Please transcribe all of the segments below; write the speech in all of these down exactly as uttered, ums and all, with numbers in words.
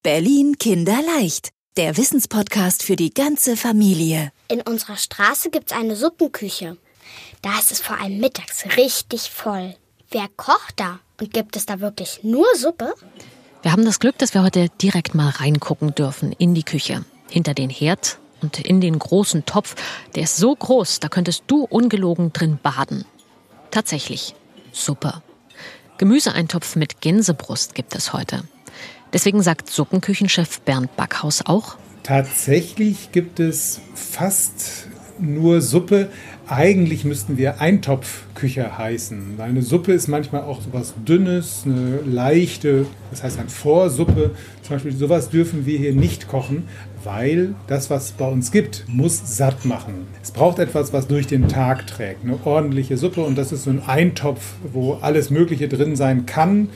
Berlin kinderleicht, der Wissenspodcast für die ganze Familie. In unserer Straße gibt's eine Suppenküche. Da ist es vor allem mittags richtig voll. Wer kocht da? Und gibt es da wirklich nur Suppe? Wir haben das Glück, dass wir heute direkt mal reingucken dürfen in die Küche. Hinter den Herd und in den großen Topf. Der ist so groß, da könntest du ungelogen drin baden. Tatsächlich, Suppe. Gemüseeintopf mit Gänsebrust gibt es heute. Deswegen sagt Suppenküchenchef Bernd Backhaus auch: Tatsächlich gibt es fast nur Suppe. Eigentlich müssten wir Eintopfküche heißen. Eine Suppe ist manchmal auch so was Dünnes, eine leichte, das heißt eine Vorsuppe. Zum Beispiel sowas dürfen wir hier nicht kochen, weil das, was es bei uns gibt, muss satt machen. Es braucht etwas, was durch den Tag trägt, eine ordentliche Suppe. Und das ist so ein Eintopf, wo alles Mögliche drin sein kann.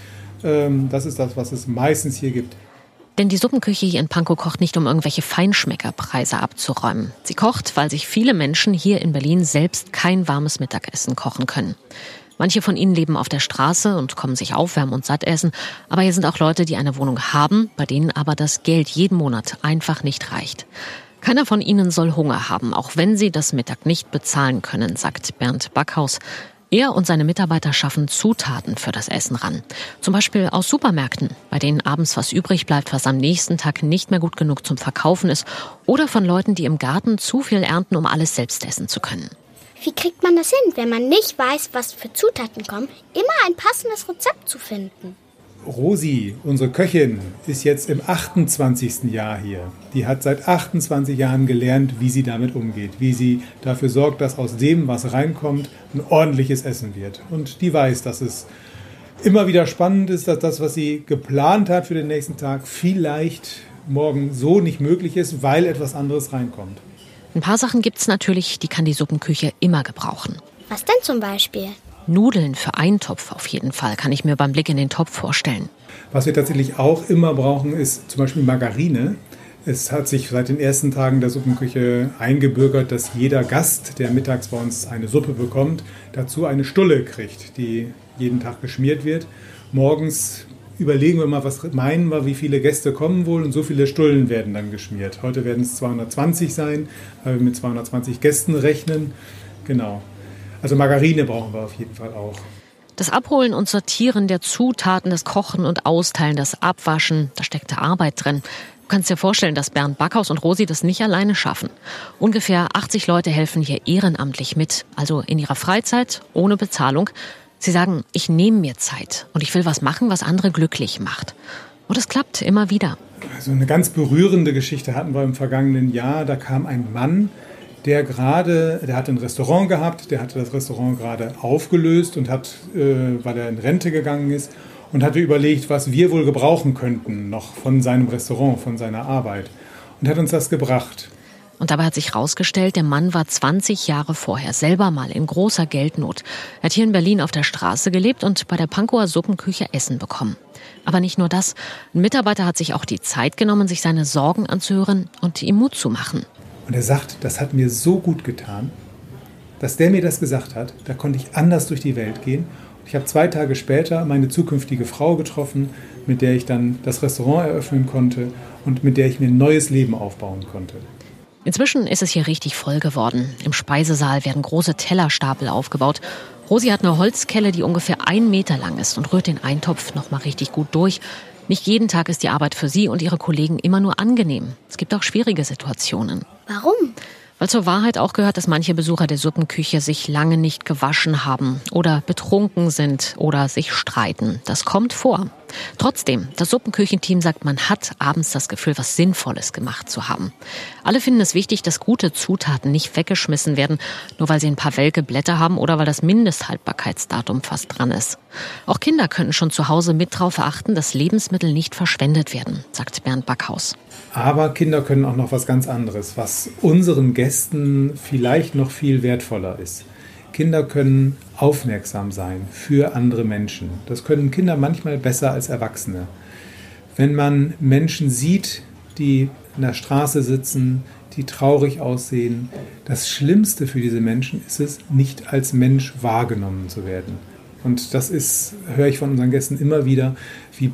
Das ist das, was es meistens hier gibt. Denn die Suppenküche hier in Pankow kocht nicht, um irgendwelche Feinschmeckerpreise abzuräumen. Sie kocht, weil sich viele Menschen hier in Berlin selbst kein warmes Mittagessen kochen können. Manche von ihnen leben auf der Straße und kommen sich aufwärmen und satt essen. Aber hier sind auch Leute, die eine Wohnung haben, bei denen aber das Geld jeden Monat einfach nicht reicht. Keiner von ihnen soll Hunger haben, auch wenn sie das Mittag nicht bezahlen können, sagt Bernd Backhaus. Er und seine Mitarbeiter schaffen Zutaten für das Essen ran. Zum Beispiel aus Supermärkten, bei denen abends was übrig bleibt, was am nächsten Tag nicht mehr gut genug zum Verkaufen ist. Oder von Leuten, die im Garten zu viel ernten, um alles selbst essen zu können. Wie kriegt man das hin, wenn man nicht weiß, was für Zutaten kommen, immer ein passendes Rezept zu finden? Rosi, unsere Köchin, ist jetzt im achtundzwanzigsten Jahr hier. Die hat seit achtundzwanzig Jahren gelernt, wie sie damit umgeht, wie sie dafür sorgt, dass aus dem, was reinkommt, ein ordentliches Essen wird. Und die weiß, dass es immer wieder spannend ist, dass das, was sie geplant hat für den nächsten Tag, vielleicht morgen so nicht möglich ist, weil etwas anderes reinkommt. Ein paar Sachen gibt's natürlich, die kann die Suppenküche immer gebrauchen. Was denn zum Beispiel? Nudeln für Eintopf auf jeden Fall, kann ich mir beim Blick in den Topf vorstellen. Was wir tatsächlich auch immer brauchen, ist zum Beispiel Margarine. Es hat sich seit den ersten Tagen der Suppenküche eingebürgert, dass jeder Gast, der mittags bei uns eine Suppe bekommt, dazu eine Stulle kriegt, die jeden Tag geschmiert wird. Morgens überlegen wir mal, was meinen wir, wie viele Gäste kommen wohl, und so viele Stullen werden dann geschmiert. Heute werden es zweihundertzwanzig sein, weil wir mit zweihundertzwanzig Gästen rechnen. Genau. Also Margarine brauchen wir auf jeden Fall auch. Das Abholen und Sortieren der Zutaten, das Kochen und Austeilen, das Abwaschen, da steckt Arbeit drin. Du kannst dir vorstellen, dass Bernd Backhaus und Rosi das nicht alleine schaffen. Ungefähr achtzig Leute helfen hier ehrenamtlich mit, also in ihrer Freizeit, ohne Bezahlung. Sie sagen, ich nehme mir Zeit und ich will was machen, was andere glücklich macht. Und es klappt immer wieder. Also eine ganz berührende Geschichte hatten wir im vergangenen Jahr. Da kam ein Mann, der gerade, der hatte ein Restaurant gehabt, der hatte das Restaurant gerade aufgelöst und hat, äh, weil er in Rente gegangen ist, und hatte überlegt, was wir wohl gebrauchen könnten noch von seinem Restaurant, von seiner Arbeit, und hat uns das gebracht. Und dabei hat sich herausgestellt, der Mann war zwanzig Jahre vorher selber mal in großer Geldnot. Er hat hier in Berlin auf der Straße gelebt und bei der Pankower Suppenküche Essen bekommen. Aber nicht nur das, ein Mitarbeiter hat sich auch die Zeit genommen, sich seine Sorgen anzuhören und ihm Mut zu machen. Und er sagt, das hat mir so gut getan, dass der mir das gesagt hat, da konnte ich anders durch die Welt gehen. Und ich habe zwei Tage später meine zukünftige Frau getroffen, mit der ich dann das Restaurant eröffnen konnte und mit der ich mir ein neues Leben aufbauen konnte. Inzwischen ist es hier richtig voll geworden. Im Speisesaal werden große Tellerstapel aufgebaut. Rosi hat eine Holzkelle, die ungefähr einen Meter lang ist, und rührt den Eintopf noch mal richtig gut durch. Nicht jeden Tag ist die Arbeit für sie und ihre Kollegen immer nur angenehm. Es gibt auch schwierige Situationen. Warum? Weil zur Wahrheit auch gehört, dass manche Besucher der Suppenküche sich lange nicht gewaschen haben oder betrunken sind oder sich streiten. Das kommt vor. Trotzdem, das Suppenküchenteam sagt, man hat abends das Gefühl, was Sinnvolles gemacht zu haben. Alle finden es wichtig, dass gute Zutaten nicht weggeschmissen werden, nur weil sie ein paar welke Blätter haben oder weil das Mindesthaltbarkeitsdatum fast dran ist. Auch Kinder können schon zu Hause mit drauf achten, dass Lebensmittel nicht verschwendet werden, sagt Bernd Backhaus. Aber Kinder können auch noch was ganz anderes, was unseren Gästen vielleicht noch viel wertvoller ist. Kinder können aufmerksam sein für andere Menschen. Das können Kinder manchmal besser als Erwachsene. Wenn man Menschen sieht, die in der Straße sitzen, die traurig aussehen, das Schlimmste für diese Menschen ist es, nicht als Mensch wahrgenommen zu werden. Und das ist, höre ich von unseren Gästen immer wieder, wie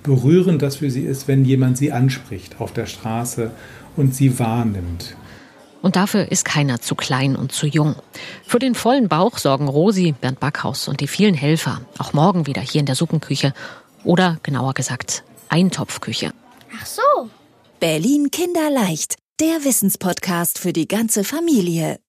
berührend das für sie ist, wenn jemand sie anspricht auf der Straße und sie wahrnimmt. Und dafür ist keiner zu klein und zu jung. Für den vollen Bauch sorgen Rosi, Bernd Backhaus und die vielen Helfer auch morgen wieder hier in der Suppenküche oder genauer gesagt Eintopfküche. Ach so. Berlin Kinderleicht, der Wissenspodcast für die ganze Familie.